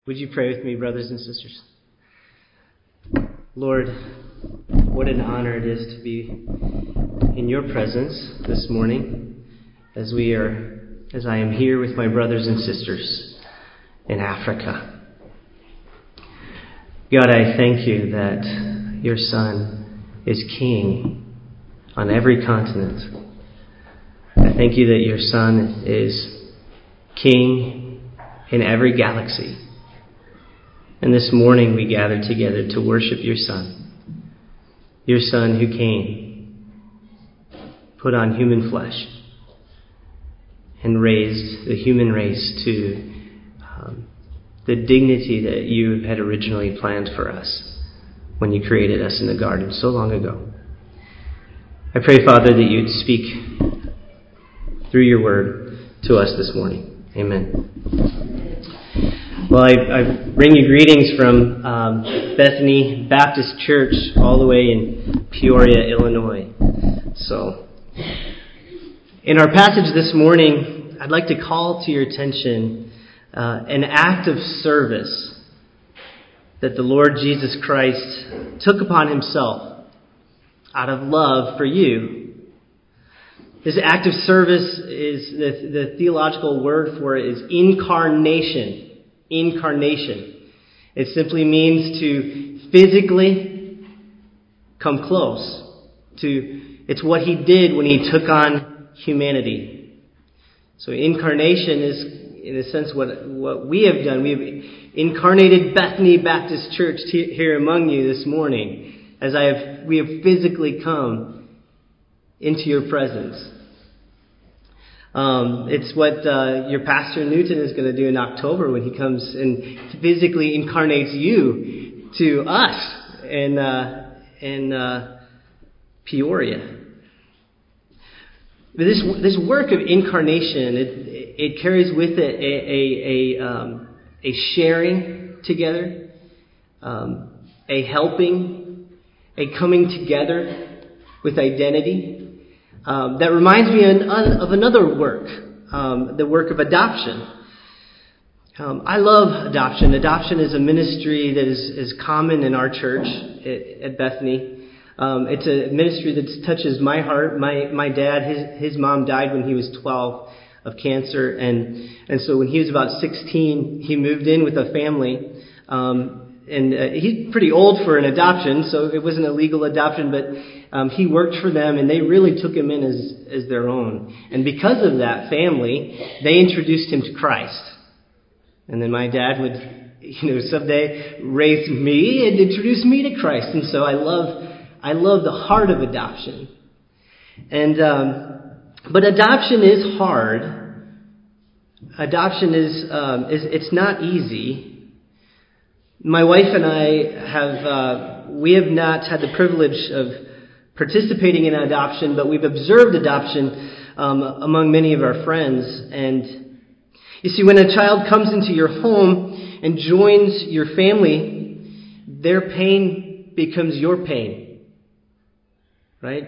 Would you pray with me, brothers and sisters? Lord, what an honor it is to be in your presence this morning as I am here with my brothers and sisters in Africa. God, I thank you that your Son is King on every continent. I thank you that your Son is King in every galaxy. And this morning we gather together to worship your Son who came, put on human flesh, and raised the human race to the dignity that you had originally planned for us when you created us in the garden so long ago. I pray, Father, that you'd speak through your word to us this morning. Amen. Well, I bring you greetings from Bethany Baptist Church all the way in Peoria, Illinois. So, in our passage this morning, I'd like to call to your attention an act of service that the Lord Jesus Christ took upon himself out of love for you. This act of service is, the theological word for it is incarnation. Incarnation. It simply means to physically come close to, it's what he did when he took on humanity. So incarnation is, in a sense, what we have done. We have incarnated Bethany Baptist Church here among you this morning, as we have physically come into your presence. It's what your Pastor Newton is going to do in October when he comes and physically incarnates you to us in Peoria. But this work of incarnation, it carries with it a sharing together, a helping, a coming together with identity. That reminds me of another work, the work of adoption. I love adoption. Adoption is a ministry that is common in our church at Bethany. It's a ministry that touches my heart. My dad, his mom died when he was 12 of cancer, and so when he was about 16, he moved in with a family. And he's pretty old for an adoption, so it wasn't a legal adoption, but he worked for them, and they really took him in as their own. And because of that family, they introduced him to Christ. And then my dad would, someday raise me and introduce me to Christ. And so I love the heart of adoption. And but adoption is hard. Adoption is it's not easy. My wife and I we have not had the privilege of participating in adoption, but we've observed adoption among many of our friends. And you see, when a child comes into your home and joins your family, their pain becomes your pain, right?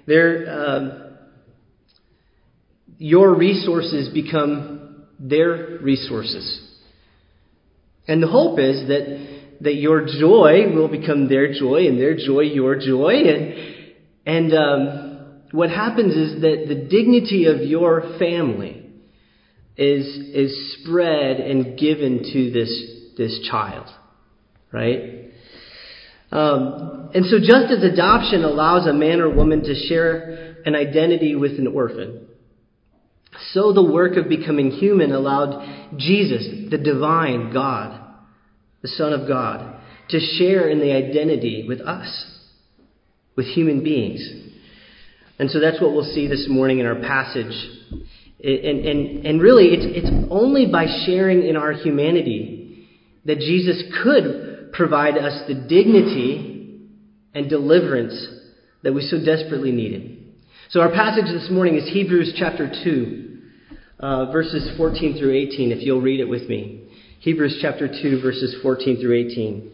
Your resources become their resources. And the hope is that your joy will become their joy, and their joy your joy. And what happens is that the dignity of your family is spread and given to this child, right? And so just as adoption allows a man or woman to share an identity with an orphan, so the work of becoming human allowed Jesus, the divine God, the Son of God, to share in the identity with us, with human beings. And so that's what we'll see this morning in our passage. And really, it's only by sharing in our humanity that Jesus could provide us the dignity and deliverance that we so desperately needed. So our passage this morning is Hebrews chapter 2. Verses 14 through 18, if you'll read it with me. Hebrews chapter 2, verses 14 through 18.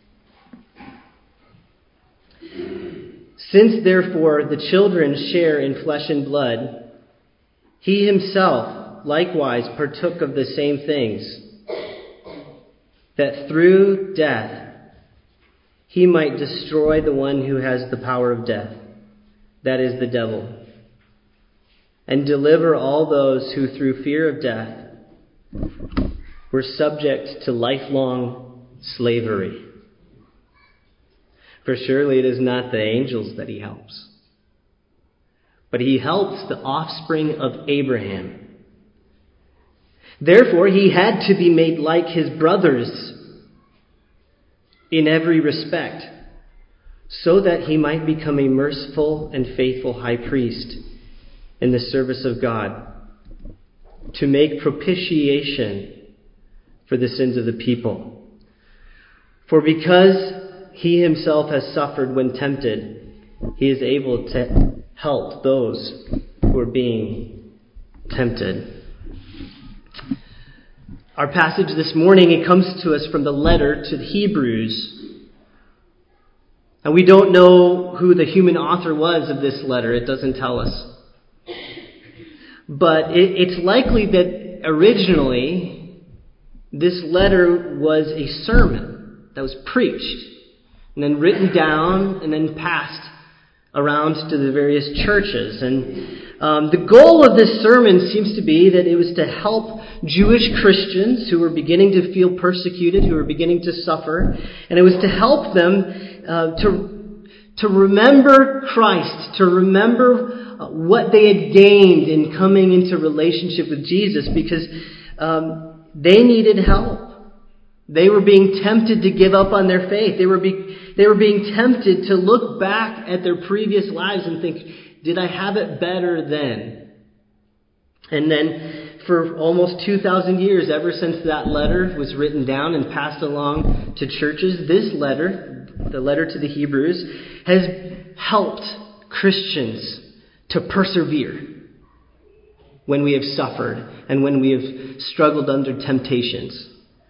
Since, therefore, the children share in flesh and blood, he himself likewise partook of the same things, that through death he might destroy the one who has the power of death, that is the devil, and deliver all those who through fear of death were subject to lifelong slavery. For surely it is not the angels that he helps, but he helps the offspring of Abraham. Therefore, he had to be made like his brothers in every respect, so that he might become a merciful and faithful high priest in the service of God, to make propitiation for the sins of the people. For because he himself has suffered when tempted, he is able to help those who are being tempted. Our passage this morning, it comes to us from the letter to the Hebrews. And we don't know who the human author was of this letter. It doesn't tell us. But it's likely that originally this letter was a sermon that was preached and then written down and then passed around to the various churches. And the goal of this sermon seems to be that it was to help Jewish Christians who were beginning to feel persecuted, who were beginning to suffer, and it was to help them to remember Christ, to remember what they had gained in coming into relationship with Jesus, because they needed help. They were being tempted to give up on their faith. They were being tempted to look back at their previous lives and think, did I have it better then? And then for almost 2,000 years, ever since that letter was written down and passed along to churches, this letter, the letter to the Hebrews, has helped Christians to persevere when we have suffered and when we have struggled under temptations.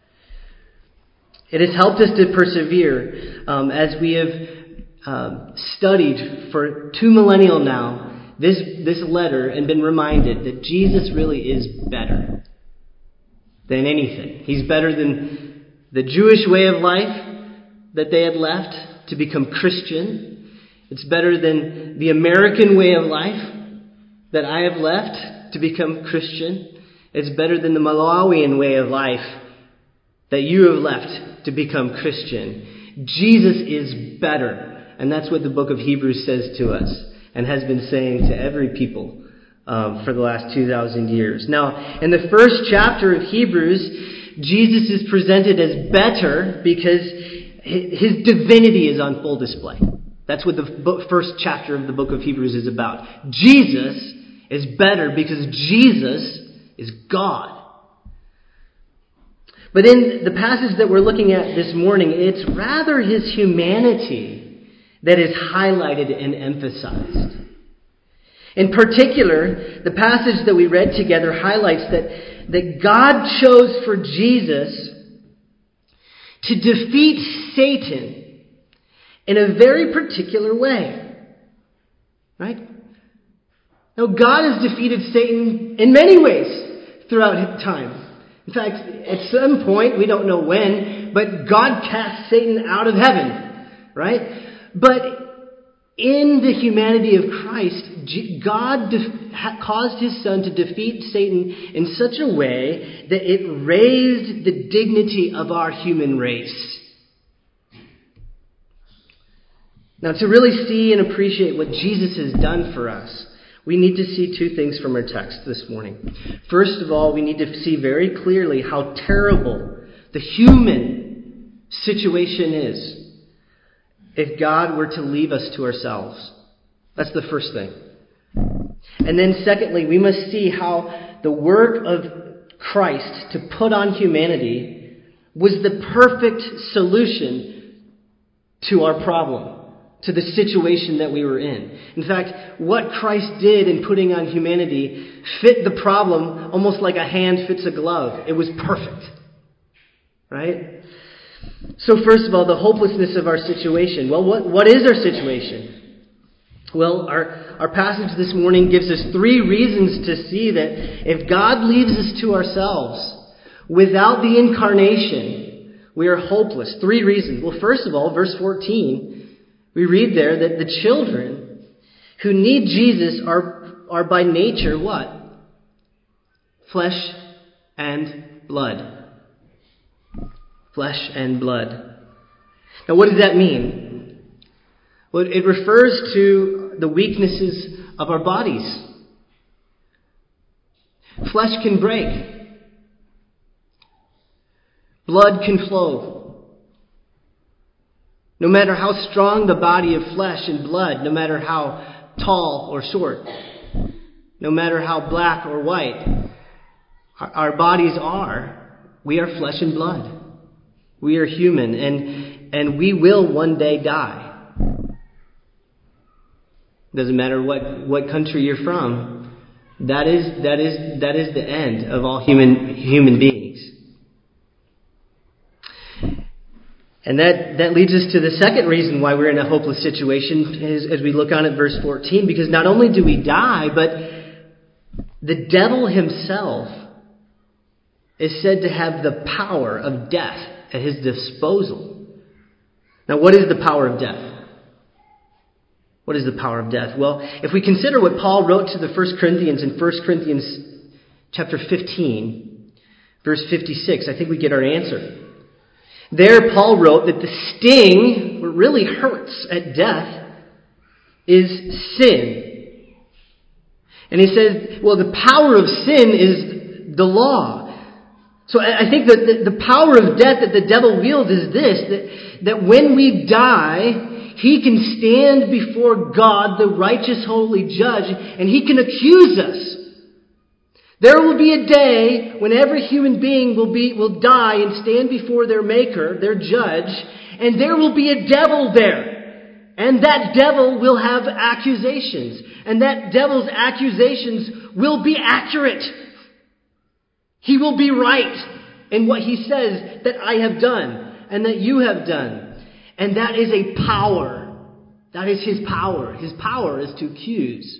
It has helped us to persevere as we have studied for 2 millennia now this letter and been reminded that Jesus really is better than anything. He's better than the Jewish way of life that they had left to become Christian. It's better than the American way of life that I have left to become Christian. It's better than the Malawian way of life that you have left to become Christian. Jesus is better. And that's what the book of Hebrews says to us and has been saying to every people for the last 2,000 years. Now, in the first chapter of Hebrews, Jesus is presented as better because his divinity is on full display. That's what the first chapter of the book of Hebrews is about. Jesus is better because Jesus is God. But in the passage that we're looking at this morning, it's rather his humanity that is highlighted and emphasized. In particular, the passage that we read together highlights that God chose for Jesus to defeat Satan in a very particular way. Right? Now, God has defeated Satan in many ways throughout time. In fact, at some point, we don't know when, but God cast Satan out of heaven. Right? But in the humanity of Christ, God caused his Son to defeat Satan in such a way that it raised the dignity of our human race. Now, to really see and appreciate what Jesus has done for us, we need to see 2 things from our text this morning. First of all, we need to see very clearly how terrible the human situation is if God were to leave us to ourselves. That's the first thing. And then secondly, we must see how the work of Christ to put on humanity was the perfect solution to our problem, to the situation that we were in. In fact, what Christ did in putting on humanity fit the problem almost like a hand fits a glove. It was perfect. Right? So first of all, the hopelessness of our situation. Well, what is our situation? Well, our passage this morning gives us 3 reasons to see that if God leaves us to ourselves without the incarnation, we are hopeless. 3 reasons. Well, first of all, verse 14, we read there that the children who need Jesus are by nature what? Flesh and blood. Flesh and blood. Now, what does that mean? Well, it refers to the weaknesses of our bodies. Flesh can break. Blood can flow. No matter how strong the body of flesh and blood, no matter how tall or short, no matter how black or white our bodies are, we are flesh and blood. We are human, and we will one day die. Doesn't matter what country you're from. That is the end of all human beings. And that leads us to the second reason why we're in a hopeless situation as we look on at verse 14. Because not only do we die, but the devil himself is said to have the power of death at his disposal. Now, what is the power of death? What is the power of death? Well, if we consider what Paul wrote to the 1 Corinthians in 1 Corinthians chapter 15, verse 56, I think we get our answer. There, Paul wrote that the sting, what really hurts at death, is sin. And he says, well, the power of sin is the law. So I think that the power of death that the devil wields is this, that when we die, he can stand before God, the righteous, holy judge, and he can accuse us. There will be a day when every human being will die and stand before their maker, their judge, and there will be a devil there. And that devil will have accusations. And that devil's accusations will be accurate. He will be right in what he says that I have done and that you have done. And that is a power. That is his power. His power is to accuse.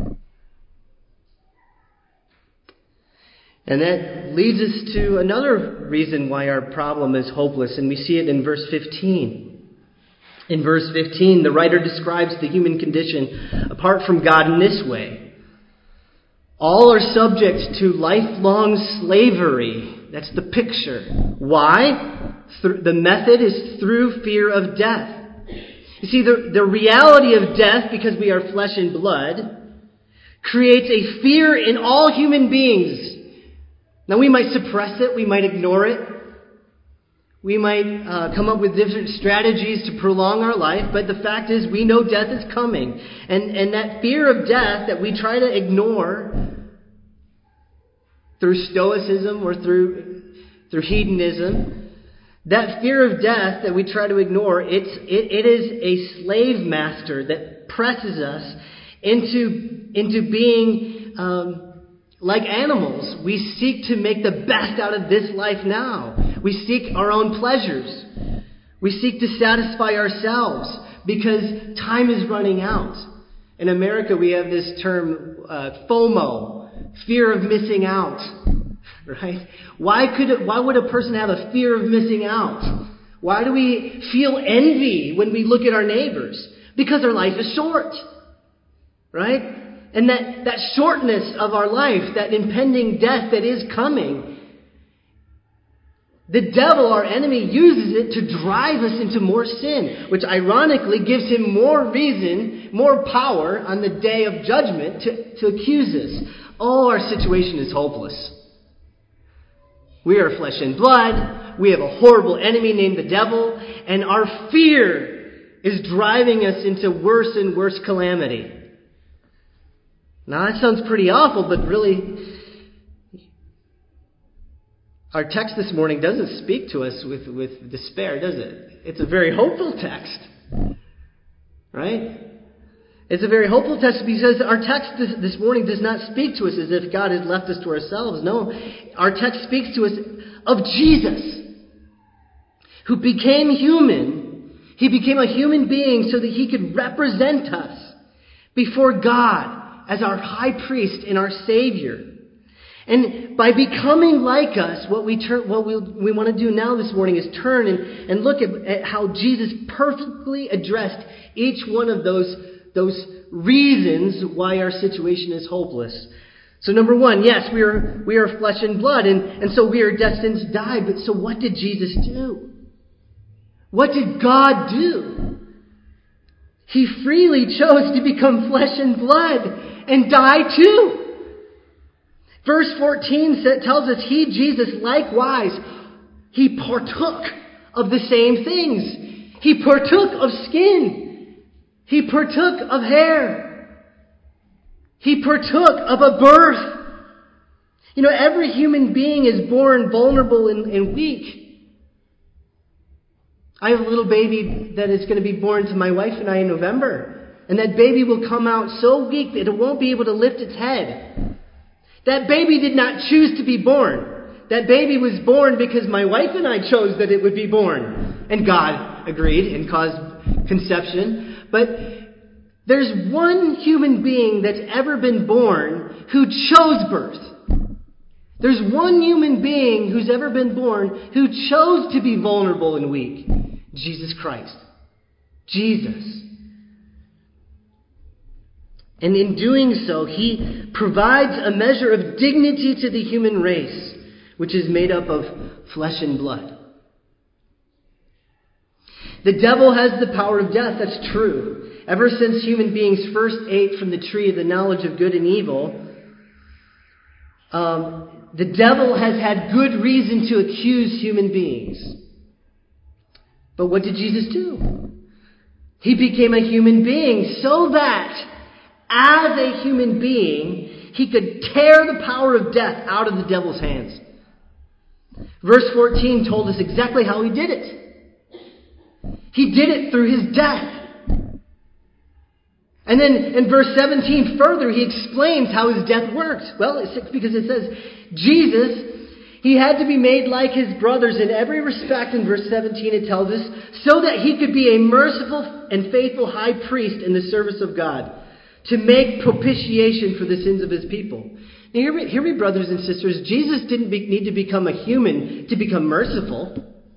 And that leads us to another reason why our problem is hopeless, and we see it in verse 15. In verse 15, the writer describes the human condition apart from God in this way. All are subject to lifelong slavery. That's the picture. Why? The method is through fear of death. You see, the reality of death, because we are flesh and blood, creates a fear in all human beings. Now, we might suppress it. We might ignore it. We might come up with different strategies to prolong our life. But the fact is, we know death is coming. And that fear of death that we try to ignore through stoicism or through hedonism, that fear of death that we try to ignore, it is a slave master that presses us into being like animals. We seek to make the best out of this life now. We seek our own pleasures. We seek to satisfy ourselves because time is running out. In America, we have this term FOMO, fear of missing out. Right? Why would a person have a fear of missing out? Why do we feel envy when we look at our neighbors? Because our life is short. Right? And that shortness of our life, that impending death that is coming, the devil, our enemy, uses it to drive us into more sin, which ironically gives him more reason, more power on the day of judgment to accuse us. Oh, our situation is hopeless. We are flesh and blood. We have a horrible enemy named the devil, and our fear is driving us into worse and worse calamity. Now, that sounds pretty awful, but really, our text this morning doesn't speak to us with despair, does it? It's a very hopeful text. Right? It's a very hopeful text because our text this morning does not speak to us as if God has left us to ourselves. No, our text speaks to us of Jesus, who became human. He became a human being so that he could represent us before God as our high priest and our Savior. And by becoming like us, what we want to do now this morning is turn and look at how Jesus perfectly addressed each one of those reasons why our situation is hopeless. So number one, yes, we are flesh and blood, and so we are destined to die. But so what did Jesus do? What did God do? He freely chose to become flesh and blood and die too. Verse 14 tells us He, Jesus, likewise, He partook of the same things. He partook of skin. He partook of hair. He partook of a birth. You know, every human being is born vulnerable and weak. I have a little baby that is going to be born to my wife and I in November. And that baby will come out so weak that it won't be able to lift its head. That baby did not choose to be born. That baby was born because my wife and I chose that it would be born. And God agreed and caused conception. But there's one human being that's ever been born who chose birth. There's one human being who's ever been born who chose to be vulnerable and weak. Jesus Christ. Jesus. And in doing so, He provides a measure of dignity to the human race, which is made up of flesh and blood. The devil has the power of death, that's true. Ever since human beings first ate from the tree of the knowledge of good and evil, the devil has had good reason to accuse human beings. But what did Jesus do? He became a human being so that as a human being, He could tear the power of death out of the devil's hands. Verse 14 told us exactly how He did it. He did it through His death. And then in verse 17 further, He explains how His death worked. Well, it's because it says, Jesus, He had to be made like His brothers in every respect. In verse 17 it tells us, so that He could be a merciful and faithful high priest in the service of God, to make propitiation for the sins of His people. Now hear me, brothers and sisters. Jesus didn't need to become a human to become merciful.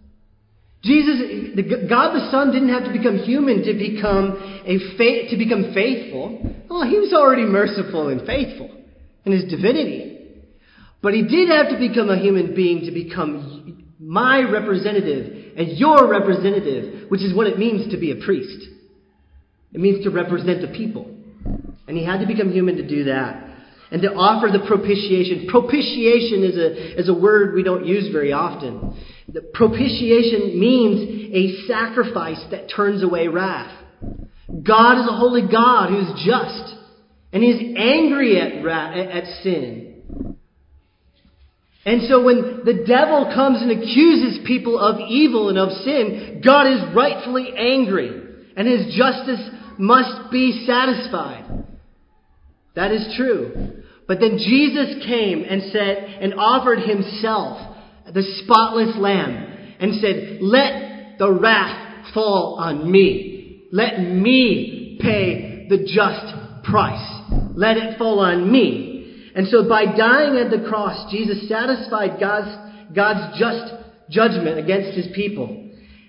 God the Son didn't have to become human to become faithful. Oh, He was already merciful and faithful in His divinity. But He did have to become a human being to become my representative and your representative, which is what it means to be a priest. It means to represent the people. And He had to become human to do that. And to offer the propitiation. Propitiation is a word we don't use very often. The propitiation means a sacrifice that turns away wrath. God is a holy God who's just. And He's angry at sin. And so when the devil comes and accuses people of evil and of sin, God is rightfully angry. And His justice must be satisfied. That is true. But then Jesus came and said and offered Himself, the spotless lamb, and said, let the wrath fall on me. Let me pay the just price. Let it fall on me. And so by dying at the cross, Jesus satisfied God's just judgment against His people.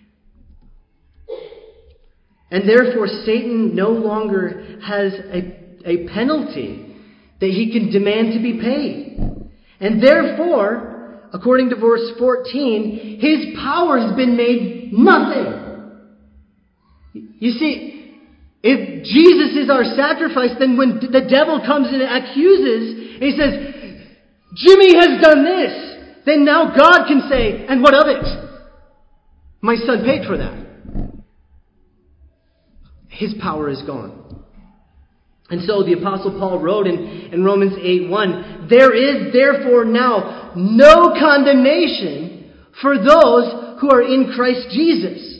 And therefore Satan no longer has a penalty that he can demand to be paid. And therefore, according to verse 14, his power has been made nothing. You see, if Jesus is our sacrifice, then when the devil comes in and accuses, and he says, Jimmy has done this, then now God can say, and what of it? My son paid for that. His power is gone. And so the Apostle Paul wrote in Romans 8:1, there is therefore now no condemnation for those who are in Christ Jesus.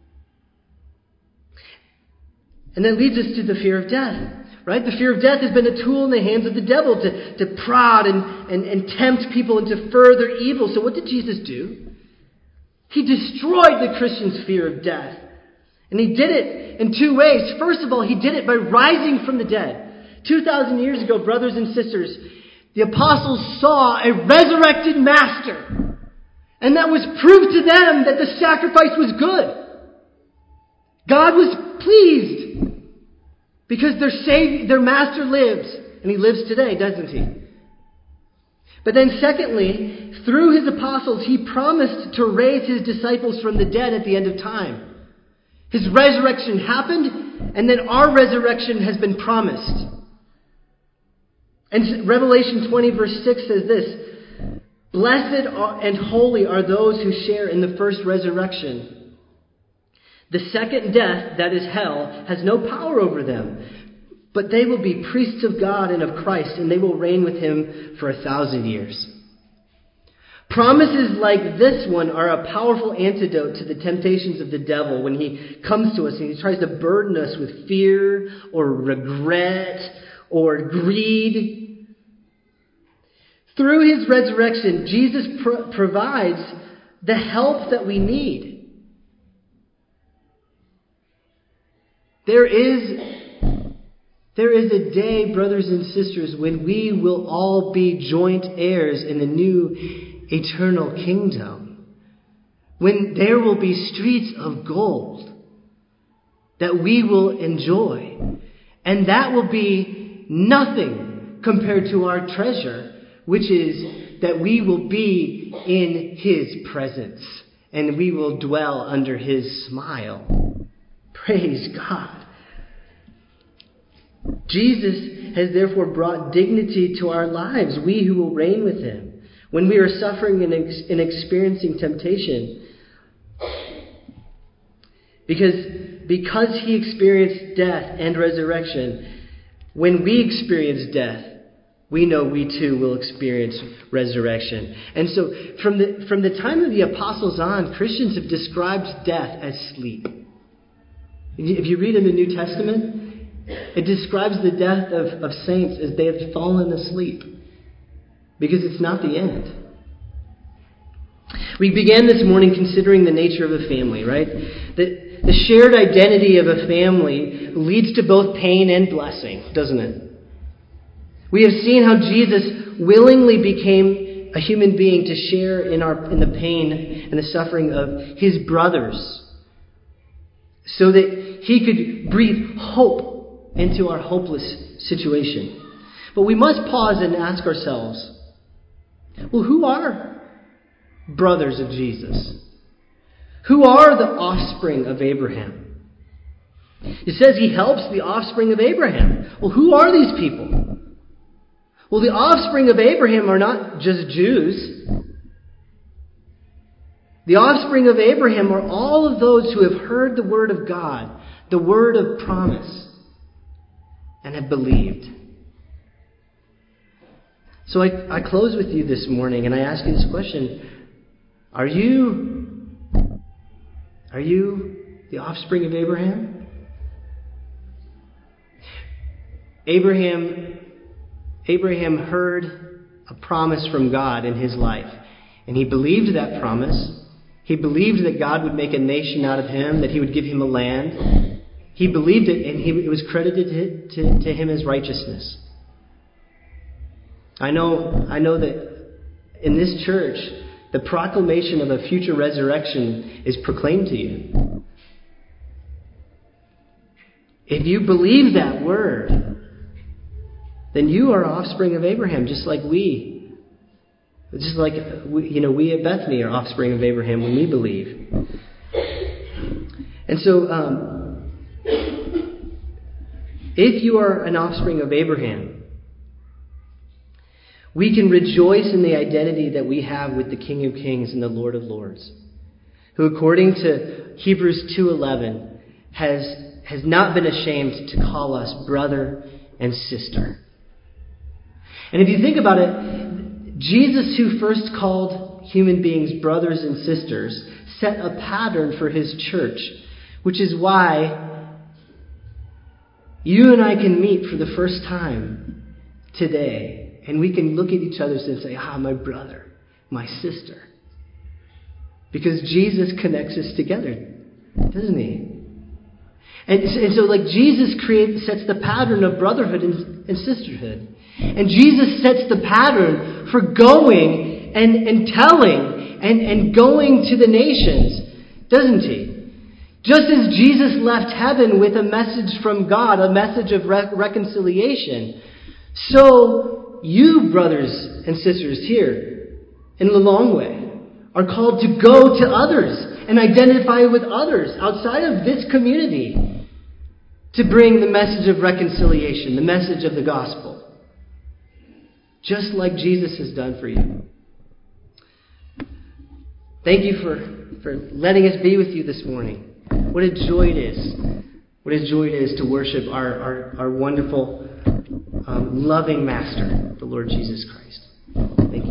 And that leads us to the fear of death. Right? The fear of death has been a tool in the hands of the devil to prod and tempt people into further evil. So what did Jesus do? He destroyed the Christian's fear of death. And He did it in two ways. First of all, He did it by rising from the dead. 2,000 years ago, brothers and sisters, The apostles saw a resurrected master. And that was proof to them that the sacrifice was good. God was pleased because their master lives. And he lives today, doesn't he? But then secondly, through his apostles, he promised to raise his disciples from the dead at the end of time. His resurrection happened, and then our resurrection has been promised. And Revelation 20 verse 6 says this, "Blessed and holy are those who share in the first resurrection. The second death, that is hell, has no power over them, but they will be priests of God and of Christ, and they will reign with him for 1,000 years." Promises like this one are a powerful antidote to the temptations of the devil when he comes to us and he tries to burden us with fear or regret or greed. Through his resurrection, Jesus provides the help that we need. There is a day, brothers and sisters, when we will all be joint heirs in the new eternal kingdom. When there will be streets of gold that we will enjoy. And that will be nothing compared to our treasure, which is that we will be in his presence and we will dwell under his smile. Praise God. Jesus has therefore brought dignity to our lives, we who will reign with him. When we are suffering and experiencing temptation, because he experienced death and resurrection, when we experience death, we know we too will experience resurrection. And so from the time of the apostles on, Christians have described death as sleep. If you read in the New Testament, it describes the death of saints as they have fallen asleep. Because it's not the end. We began this morning considering the nature of a family, right? The shared identity of a family leads to both pain and blessing, doesn't it? We have seen how Jesus willingly became a human being to share in the pain and the suffering of his brothers, so that he could breathe hope into our hopeless situation. But we must pause and ask ourselves, well, who are brothers of Jesus? Who are the offspring of Abraham? It says he helps the offspring of Abraham. Well, who are these people? Well, the offspring of Abraham are not just Jews. The offspring of Abraham are all of those who have heard the word of God, the word of promise, and have believed. So I close with you this morning and I ask you this question. Are you the offspring of Abraham? Abraham heard a promise from God in his life. And he believed that promise. He believed that God would make a nation out of him, that he would give him a land. He believed it, and it was credited to him as righteousness. I know that in this church, the proclamation of a future resurrection is proclaimed to you. If you believe that word, then you are offspring of Abraham, just like we at Bethany are offspring of Abraham when we believe. And so, if you are an offspring of Abraham, we can rejoice in the identity that we have with the King of Kings and the Lord of Lords, who, according to Hebrews 2:11, has not been ashamed to call us brother and sister. And if you think about it, Jesus, who first called human beings brothers and sisters, set a pattern for his church, which is why you and I can meet for the first time today. And we can look at each other and say, my brother, my sister. Because Jesus connects us together, doesn't he? And so like Jesus sets the pattern of brotherhood and sisterhood. And Jesus sets the pattern for going and telling and going to the nations, doesn't he? Just as Jesus left heaven with a message from God, a message of reconciliation, so you, brothers and sisters here in Lilongwe, are called to go to others and identify with others outside of this community to bring the message of reconciliation, the message of the gospel, just like Jesus has done for you. Thank you for letting us be with you this morning. What a joy it is. What a joy it is to worship our wonderful, loving Master, the Lord Jesus Christ. Thank you.